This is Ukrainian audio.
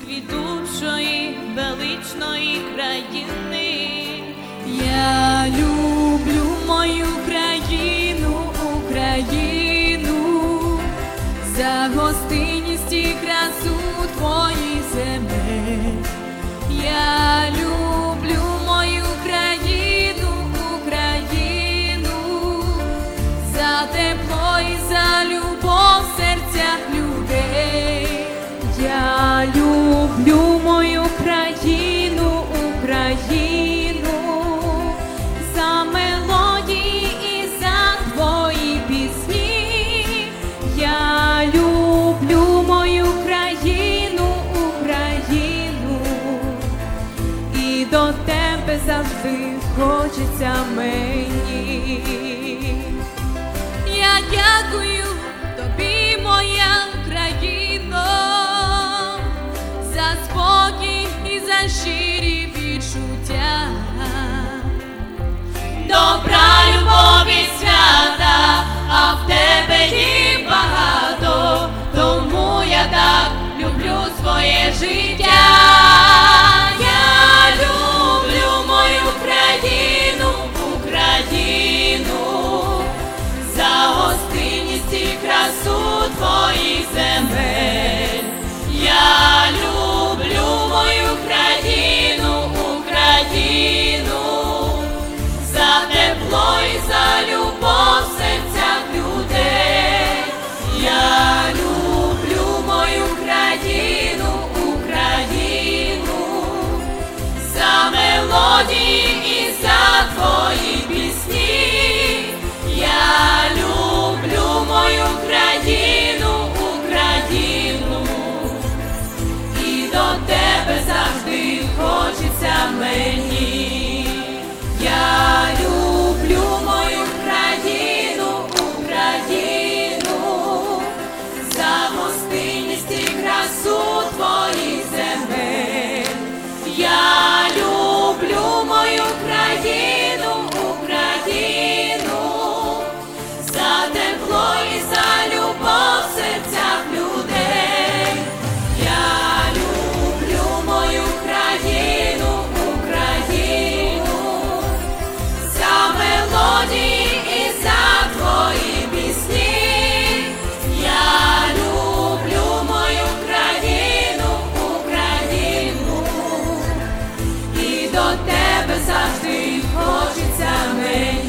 квітучої, величної країни. Я люблю мою країну, Україну, за гостинність і красу твоїх земель. Я люблю мою країну, Україну, за тепло і за любов в серцях людей. Я люблю мою країну, Україну, за мелодії і за твої пісні. Я люблю мою країну, Україну, і до тебе завжди хочеться мені. Я дякую тобі, моя країно, за спокій і за щирі відчуття, Добра, любові, свята, а в тебе їх багато, тому я так люблю своє життя. Я люблю мою країну, Україну, за гостинність і красу твоїх земель. Я люблю мою країну, Україну, за тепло і за любов в серцях людей. Я люблю мою країну, Україну, за мелодії і за твої пісні. Я люблю мою країну, Україну, і до тебе завжди хочеться мені. Я люблю мою країну, Україну, за гостинність і красу твоїх земель. Я люблю мою країну, Україну, за тепло і за любов в серцях людей. Я люблю мою країну, Україну, за мелодії і за твої пісні. Я люблю мою країну, Україну, і до тебе завжди хочеться мені.